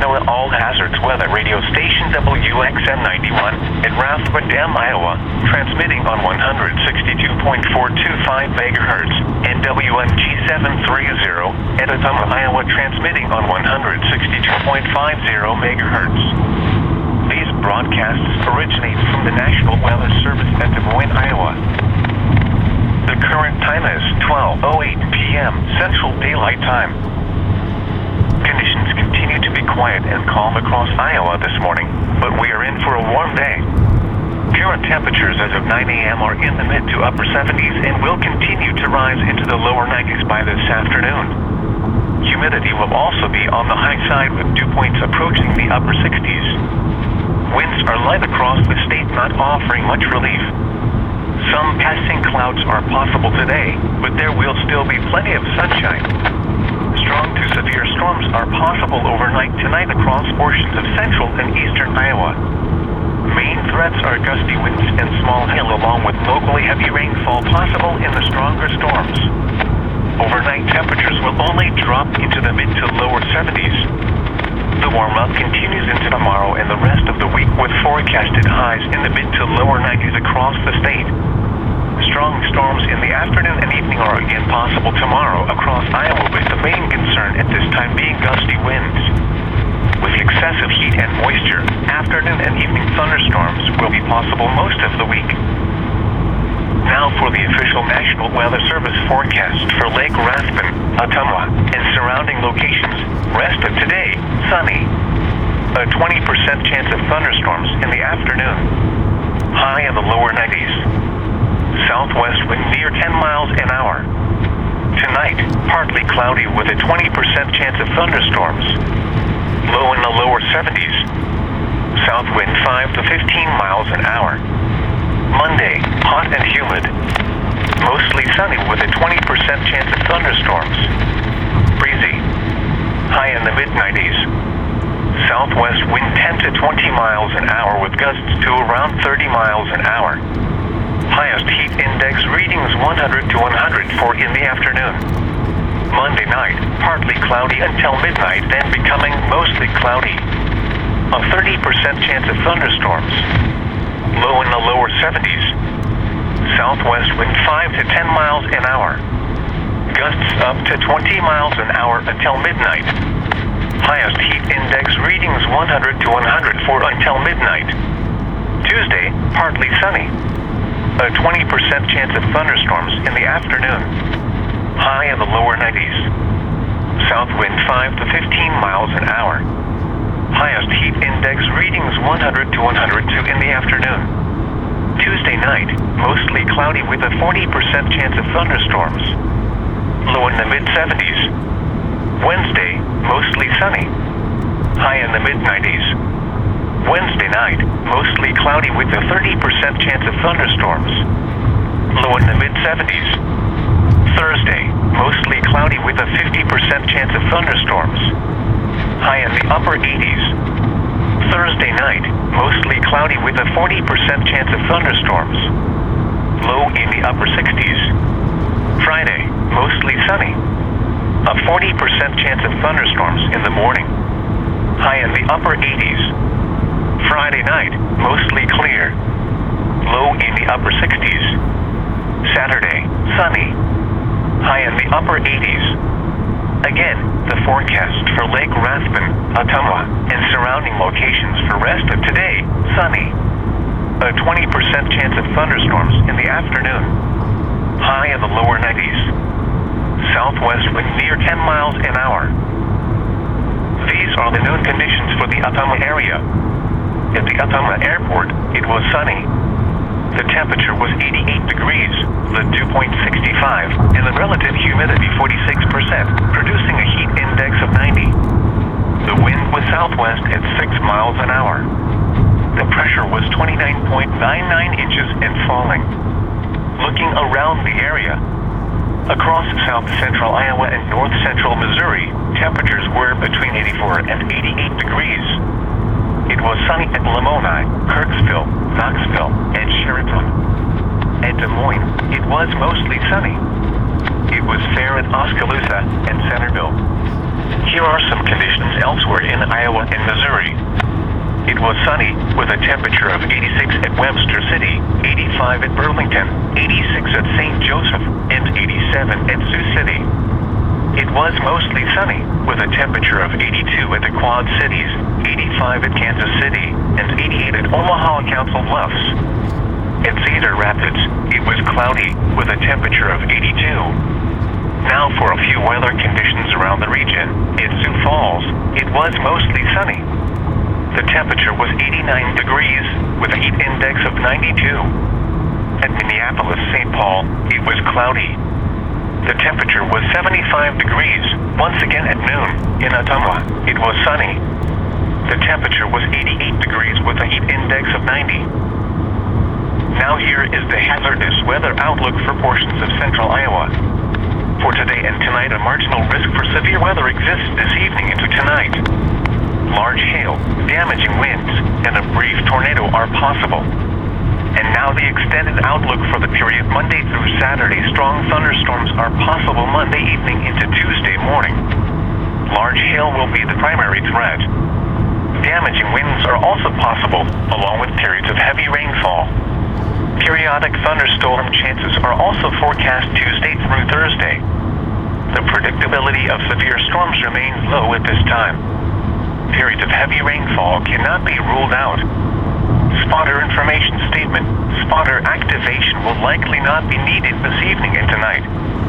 National All Hazards Weather radio station WXN 91 in Rathbun, Iowa, transmitting on 162.425 MHz, and WMG 730 at Ottumwa, Iowa, transmitting on 162.50 MHz. These broadcasts originate from the National Weather Service at Des Moines, Iowa. The current time is 12:08 p.m. Central Daylight Time. Conditions continue to be quiet and calm across Iowa this morning, but we are in for a warm day. Current temperatures as of 9 a.m. are in the mid to upper 70s and will continue to rise into the lower 90s by this afternoon. Humidity will also be on the high side with dew points approaching the upper 60s. Winds are light across the state, not offering much relief. Some passing clouds are possible today, but there will still be plenty of sunshine. Strong to severe storms are possible overnight tonight across portions of central and eastern Iowa. Main threats are gusty winds and small hail, along with locally heavy rainfall possible in the stronger storms. Overnight temperatures will only drop into the mid to lower 70s. The warm-up continues into tomorrow and the rest of the week, with forecasted highs in the mid to lower 90s across the state. Strong storms in the afternoon and evening are again possible tomorrow across Iowa, with the main concern at this time being gusty winds. With excessive heat and moisture, afternoon and evening thunderstorms will be possible most of the week. Now for the official National Weather Service forecast for Lake Rathbun, Ottumwa, and surrounding locations. Rest of today, sunny. A 20% chance of thunderstorms in the afternoon. High in the lower 90s. Southwest wind near 10 miles an hour. Tonight, partly cloudy with a 20% chance of thunderstorms. Low in the lower 70s. South wind 5 to 15 miles an hour. Monday, hot and humid. Mostly sunny with a 20% chance of thunderstorms. Breezy. High in the mid-90s. Southwest wind 10 to 20 miles an hour with gusts to around 30 miles an hour. Highest heat index readings 100 to 104 in the afternoon. Monday night, partly cloudy until midnight, then becoming mostly cloudy. A 30% chance of thunderstorms. Low in the lower 70s. Southwest wind 5 to 10 miles an hour. Gusts up to 20 miles an hour until midnight. Highest heat index readings 100 to 104 until midnight. Tuesday, partly sunny. A 20% chance of thunderstorms in the afternoon. High in the lower 90s. South wind 5 to 15 miles an hour. Highest heat index readings 100 to 102 in the afternoon. Tuesday night, mostly cloudy with a 40% chance of thunderstorms. Low in the mid-70s. Wednesday, mostly sunny. High in the mid-90s. Wednesday night, mostly cloudy with a 30% chance of thunderstorms. Low in the mid-70s. Thursday, mostly cloudy with a 50% chance of thunderstorms. High in the upper 80s. Thursday night, mostly cloudy with a 40% chance of thunderstorms. Low in the upper 60s. Friday, mostly sunny. A 40% chance of thunderstorms in the morning. High in the upper 80s. Friday night, mostly clear. Low in the upper 60s. Saturday, sunny. High in the upper 80s. Again, the forecast for Lake Rathbun, Ottumwa, and surrounding locations for rest of today, sunny. A 20% chance of thunderstorms in the afternoon. High in the lower 90s. Southwest wind near 10 miles an hour. These are the noon conditions for the Ottumwa area. At the Ottumwa Airport, it was sunny. The temperature was 88 degrees, the dew point 65, and the relative humidity 46%, producing a heat index of 90. The wind was southwest at 6 miles an hour. The pressure was 29.99 inches and falling. Looking around the area, across south central Iowa and north central Missouri, temperatures were between 84 and 88 degrees. It was sunny at Lamoni, Kirksville, Knoxville, and Sheridan. At Des Moines, it was mostly sunny. It was fair at Oskaloosa and Centerville. Here are some conditions elsewhere in Iowa Iowa and Missouri. It was sunny with a temperature of 86 at Webster City, 85 at Burlington, 86 at St. Joseph, and 87 at Sioux City. It was mostly sunny with a temperature of 82 at the Quad Cities, 85 at Kansas City, and 88 at Omaha Council Bluffs. At Cedar Rapids, it was cloudy with a temperature of 82. Now for a few weather conditions around the region. In Sioux Falls, it was mostly sunny. The temperature was 89 degrees with a heat index of 92. At Minneapolis-St. Paul, it was cloudy. The temperature was 75 degrees once again at noon. In Ottumwa, it was sunny. The temperature was 88 degrees with a heat index of 90. Now here is the hazardous weather outlook for portions of central Iowa. For today and tonight, a marginal risk for severe weather exists this evening into tonight. Large hail, damaging winds, and a brief tornado are possible. And now the extended outlook for the period Monday through Saturday. Strong thunderstorms are possible Monday evening into Tuesday morning. Large hail will be the primary threat. Damaging winds are also possible, along with periods of heavy rainfall. Periodic thunderstorm chances are also forecast Tuesday through Thursday. The predictability of severe storms remains low at this time. Periods of heavy rainfall cannot be ruled out. Spotter information statement. Spotter activation will likely not be needed this evening and tonight.